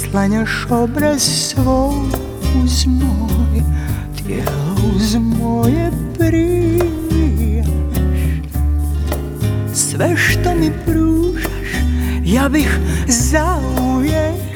sklanjaš obraz svoj uz moj, tijelo uz moje prijaš. Sve što mi pružaš ja bih zauvijek